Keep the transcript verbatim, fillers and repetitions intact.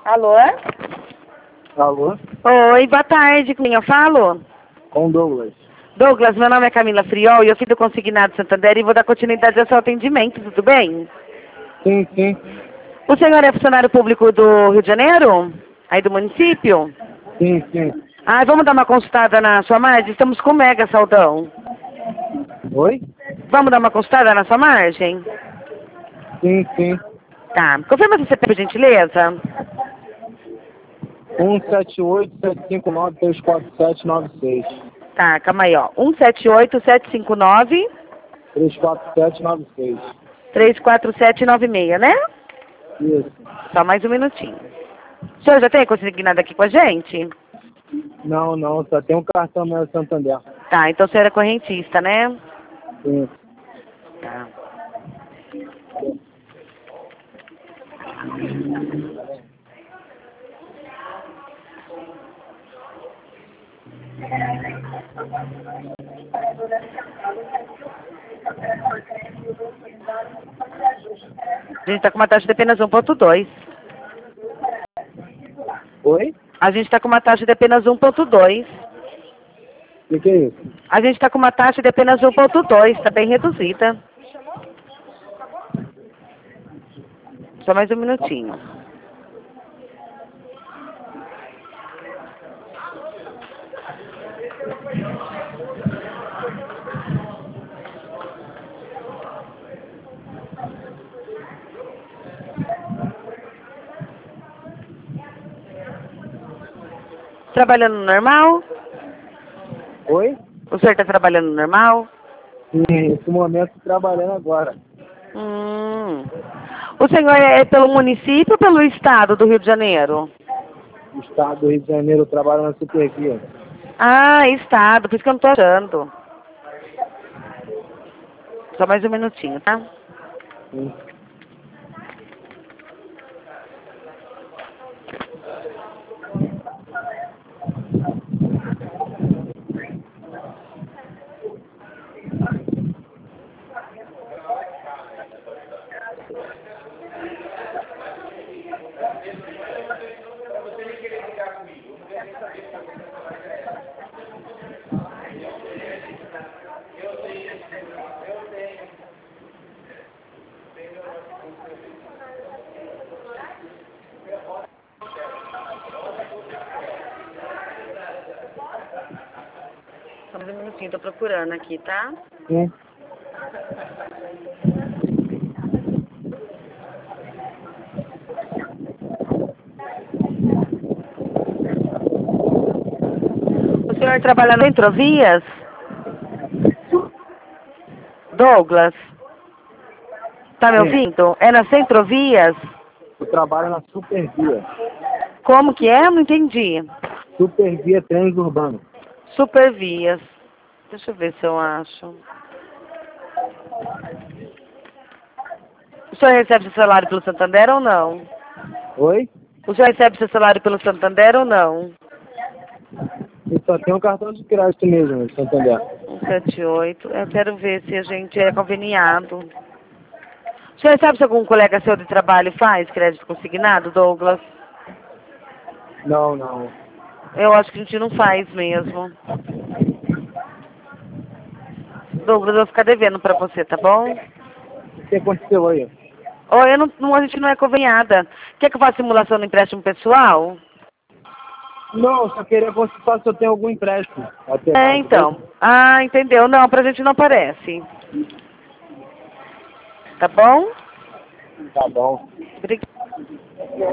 Alô? Alô? Oi, boa tarde. Com quem eu falo? Com Douglas. Douglas, meu nome é Camila Friol e eu fiz do Consignado Santander e vou dar continuidade ao seu atendimento, tudo bem? Sim, sim. O senhor é funcionário público do Rio de Janeiro? Aí do município? Sim, sim. Ah, vamos dar uma consultada na sua margem? Estamos com mega saldão. Oi? Vamos dar uma consultada na sua margem? Sim, sim. Tá. Confirma se você tem, por gentileza. um sete oito, sete cinco nove, três quatro sete, nove seis. Tá, calma aí, ó. um sete oito, sete cinco nove, três quatro sete, nove seis. três quatro sete nove seis, né? Isso. Só mais um minutinho. O senhor já tem consignado aqui com a gente? Não, não, só tem um cartão meu Santander. Tá, então o senhor é correntista, né? Sim. Tá. A gente está com uma taxa de apenas um ponto dois. Oi? A gente está com uma taxa de apenas um ponto dois. O que, que é isso? A gente está com uma taxa de apenas um ponto dois, está bem reduzida. Só mais um minutinho. Trabalhando normal? Oi? O senhor está trabalhando normal? Sim, nesse momento trabalhando agora. Hum. O senhor é pelo município ou pelo estado do Rio de Janeiro? O estado do Rio de Janeiro, eu trabalho na Supervia. Ah, estado, por isso que eu não tô achando. Só mais um minutinho, tá? Sim. Só mais um minutinho, tô procurando aqui, tá? Sim. O senhor trabalha no Centrovias? Douglas? Tá me Sim. ouvindo? É na Centrovias? Eu trabalho na Supervia. Como que é? Não entendi. Supervia Trens Urbanos. Supervias. Deixa eu ver se eu acho. O senhor recebe seu salário pelo Santander ou não? Oi? O senhor recebe seu salário pelo Santander ou não? Eu só tenho um cartão de crédito mesmo, Santander. um sete oito. Eu quero ver se a gente é conveniado. O senhor sabe se algum colega seu de trabalho faz crédito consignado, Douglas? Não, não. Eu acho que a gente não faz mesmo. Douglas, eu vou ficar devendo pra você, tá bom? O que aconteceu aí? Ou eu não, não, a gente não é convenhada. Quer que eu faça simulação no empréstimo pessoal? Não, só queria consultar se eu tenho algum empréstimo. Até É, mais, então. Ah, entendeu. Não, pra gente não aparece. Tá bom? tá bom. Obrigada.